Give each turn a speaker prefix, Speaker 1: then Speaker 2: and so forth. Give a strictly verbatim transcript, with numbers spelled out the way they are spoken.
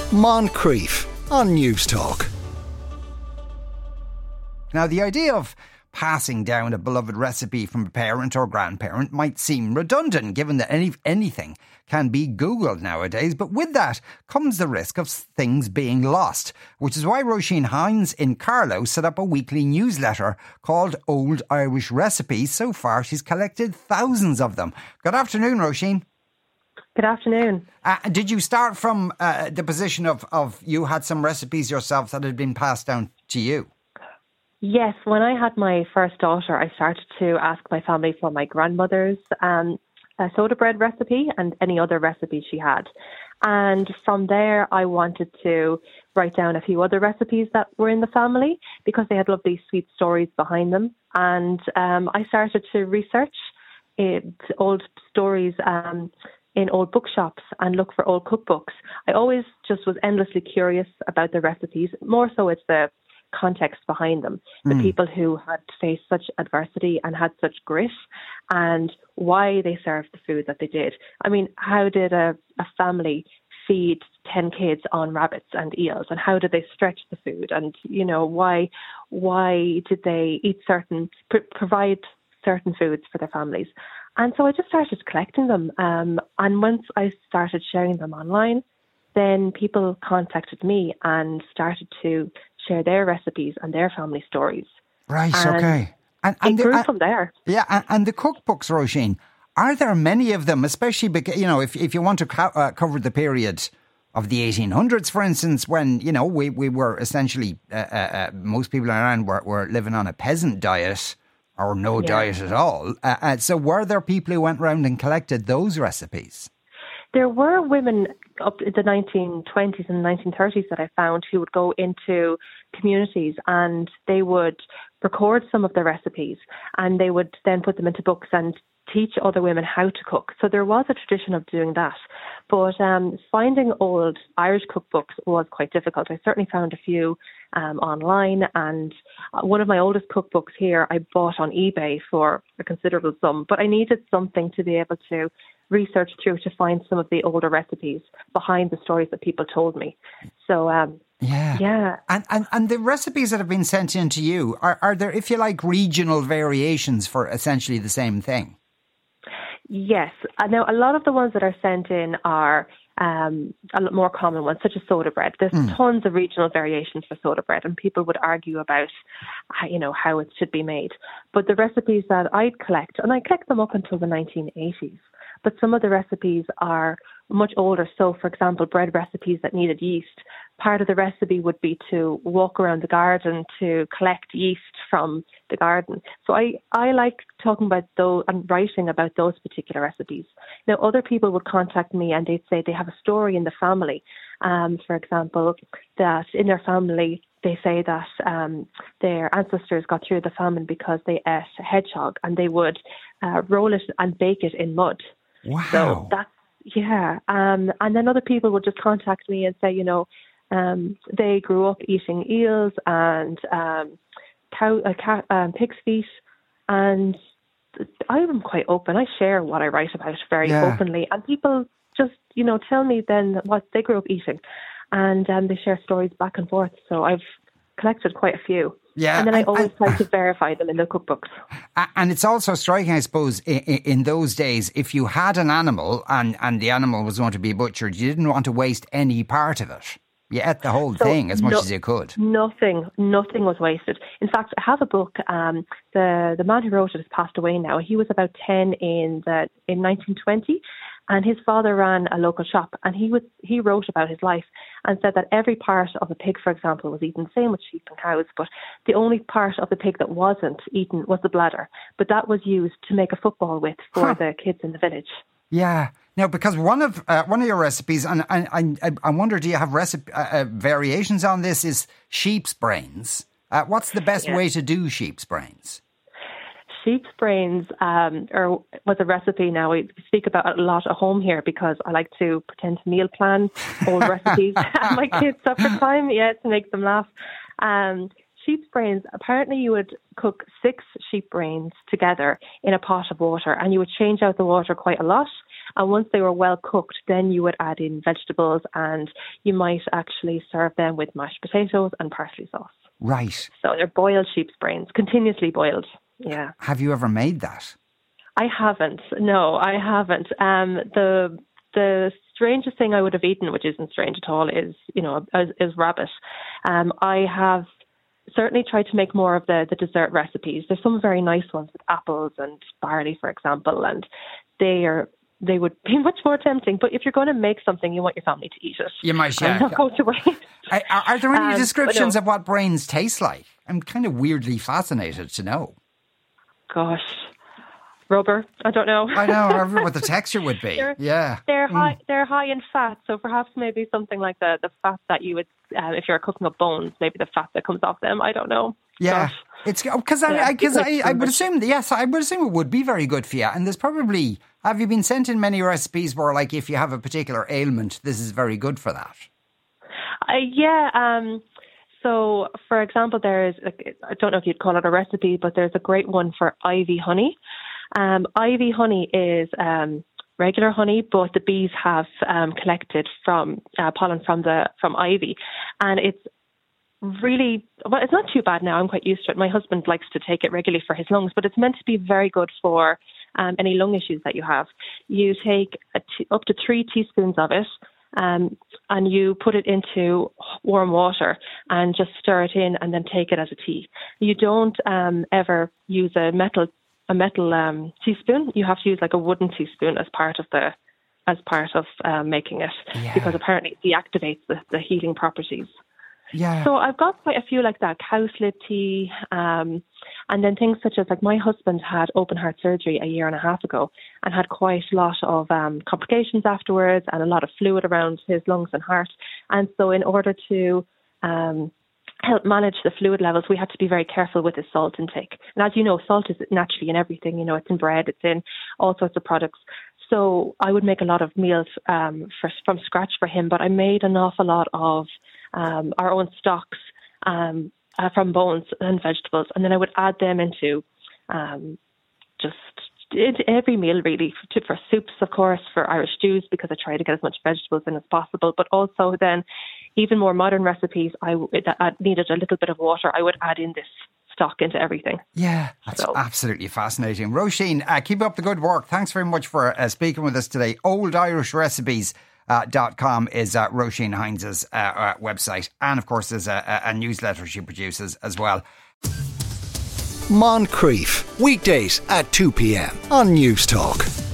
Speaker 1: Moncrief on News Talk.
Speaker 2: Now, the idea of passing down a beloved recipe from a parent or grandparent might seem redundant, given that any anything can be Googled nowadays. But with that comes the risk of things being lost, which is why Roisin Hines in Carlow set up a weekly newsletter called Old Irish Recipes. So far, she's collected thousands of them. Good afternoon, Roisin.
Speaker 3: Good afternoon.
Speaker 2: Uh, did you start from uh, the position of, of you had some recipes yourself that had been passed down to you?
Speaker 3: Yes, when I had my first daughter, I started to ask my family for my grandmother's um, uh, soda bread recipe and any other recipes she had. And from there, I wanted to write down a few other recipes that were in the family because they had lovely sweet stories behind them. And um, I started to research it, old stories um, in old bookshops and look for old cookbooks. I always just was endlessly curious about the recipes. More so it's the context behind them, the mm. people who had faced such adversity and had such grit and why they served the food that they did. I mean, how did a, a family feed ten kids on rabbits and eels, and how did they stretch the food, and you know why why did they eat certain pr- provide certain foods for their families? And so I just started collecting them, um, and once I started sharing them online, then people contacted me and started to share their recipes and their family stories.
Speaker 2: Right, and okay.
Speaker 3: And, and it grew the, uh, from there.
Speaker 2: Yeah, and, and the cookbooks, Roisin, are there many of them, especially because, you know, if, if you want to co- uh, cover the period of the eighteen hundreds, for instance, when, you know, we, we were essentially, uh, uh, most people around were, were living on a peasant diet or no yeah. diet at all. Uh, uh, so were there people who went round and collected those recipes?
Speaker 3: There were women up in the nineteen twenties and nineteen thirties that I found who would go into communities and they would record some of their recipes and they would then put them into books and teach other women how to cook. So there was a tradition of doing that. But um, finding old Irish cookbooks was quite difficult. I certainly found a few um, online, and one of my oldest cookbooks here I bought on eBay for a considerable sum, but I needed something to be able to research through to find some of the older recipes behind the stories that people told me. So, um,
Speaker 2: yeah.
Speaker 3: Yeah.
Speaker 2: And, and and the recipes that have been sent in to you, are, are there, if you like, regional variations for essentially the same thing?
Speaker 3: Yes. Uh, now, a lot of the ones that are sent in are um, a lot more common ones, such as soda bread. There's mm. tons of regional variations for soda bread, and people would argue about, how, you know, how it should be made. But the recipes that I'd collect, and I collect them up until the nineteen eighties, but some of the recipes are much older. So, for example, bread recipes that needed yeast, part of the recipe would be to walk around the garden to collect yeast from the garden. So I, I like talking about those and writing about those particular recipes. Now, other people would contact me and they'd say they have a story in the family. Um, for example, that in their family, they say that um, their ancestors got through the famine because they ate a hedgehog and they would uh, roll it and bake it in mud.
Speaker 2: Wow.
Speaker 3: So that's, yeah. Um, and then other people would just contact me and say, you know, um, they grew up eating eels and um, cow, uh, cat, um, pig's feet. And I'm quite open. I share what I write about very
Speaker 2: yeah.
Speaker 3: openly. And people just, you know, tell me then what they grew up eating. And um, they share stories back and forth. So I've collected quite a few.
Speaker 2: Yeah,
Speaker 3: and then I
Speaker 2: and,
Speaker 3: always
Speaker 2: and,
Speaker 3: try to verify them in the cookbooks.
Speaker 2: And it's also striking, I suppose, in, in those days, if you had an animal and, and the animal was going to be butchered, you didn't want to waste any part of it. You ate the whole so thing as much no, as you could.
Speaker 3: Nothing, nothing was wasted. In fact, I have a book. Um, the the man who wrote it has passed away now. He was about ten in the in nineteen twenty. And his father ran a local shop, and he was he wrote about his life and said that every part of a pig, for example, was eaten, same with sheep and cows, but the only part of the pig that wasn't eaten was the bladder. But that was used to make a football with for huh. the kids in the village.
Speaker 2: Yeah. Now, because one of uh, one of your recipes, and I, I, I wonder, do you have recipe uh, uh, variations on this, is sheep's brains. Uh, what's the best yeah. way to do sheep's brains?
Speaker 3: Sheep's brains um, or was a recipe now we speak about a lot at home here because I like to pretend to meal plan old recipes at my kids' supper time, yeah, to make them laugh. Um, sheep's brains, apparently you would cook six sheep brains together in a pot of water, and you would change out the water quite a lot. And once they were well cooked, then you would add in vegetables, and you might actually serve them with mashed potatoes and parsley sauce.
Speaker 2: Right.
Speaker 3: So they're boiled sheep's brains, continuously boiled. Yeah.
Speaker 2: Have you ever made that?
Speaker 3: I haven't. No, I haven't. Um, the the strangest thing I would have eaten, which isn't strange at all, is, you know, is, is rabbit. Um, I have certainly tried to make more of the, the dessert recipes. There's some very nice ones with apples and barley, for example, and they are they would be much more tempting. But if you're going to make something, you want your family to eat it.
Speaker 2: You might, yeah.
Speaker 3: And not go to waste.
Speaker 2: Are, are there any
Speaker 3: um,
Speaker 2: descriptions
Speaker 3: no.
Speaker 2: of what brains taste like? I'm kind of weirdly fascinated to know.
Speaker 3: Gosh. Rubber, I don't know.
Speaker 2: I know, I wonder what the texture would be.
Speaker 3: They're,
Speaker 2: yeah.
Speaker 3: They're
Speaker 2: Mm.
Speaker 3: high They're high in fat, so perhaps maybe something like the, the fat that you would, uh, if you're cooking up bones, maybe the fat that comes off them, I don't know.
Speaker 2: Yeah.
Speaker 3: But,
Speaker 2: It's because I,
Speaker 3: yeah,
Speaker 2: I, cause I, I would
Speaker 3: much.
Speaker 2: assume, yes, I would assume it would be very good for you. And there's probably, have you been sent in many recipes where, like, if you have a particular ailment, this is very good for that?
Speaker 3: Uh, yeah, um... So, for example, there's, I don't know if you'd call it a recipe, but there's a great one for ivy honey. Um, ivy honey is um, regular honey, but the bees have um, collected from uh, pollen from the from ivy, and it's really, well, it's not too bad now. I'm quite used to it. My husband likes to take it regularly for his lungs, but it's meant to be very good for um, any lung issues that you have. You take a t- up to three teaspoons of it. Um, and you put it into warm water and just stir it in and then take it as a tea. You don't um, ever use a metal a metal um, teaspoon. You have to use like a wooden teaspoon as part of the as part of um, making it,
Speaker 2: Yeah.
Speaker 3: because apparently it deactivates the, the healing properties.
Speaker 2: Yeah.
Speaker 3: So I've got quite a few like that, cowslip tea, um, and then things such as, like, my husband had open heart surgery a year and a half ago and had quite a lot of um, complications afterwards and a lot of fluid around his lungs and heart. And so in order to um, help manage the fluid levels, we had to be very careful with his salt intake. And as you know, salt is naturally in everything. You know, it's in bread, it's in all sorts of products. So I would make a lot of meals um, for, from scratch for him, but I made an awful lot of um, our own stocks um, uh, from bones and vegetables, and then I would add them into um, just into every meal, really, for, for soups, of course, for Irish stews, because I try to get as much vegetables in as possible, but also then even more modern recipes, I that needed a little bit of water, I would add in this stock into everything.
Speaker 2: Yeah, that's so absolutely fascinating. Roisin, uh, keep up the good work. Thanks very much for uh, speaking with us today. Old Irish Recipes Uh, dot com is uh, Roisin Hines' uh, uh, website, and of course there's a, a, a newsletter she produces as well.
Speaker 1: Moncrief, weekdays at two p.m. on News Talk.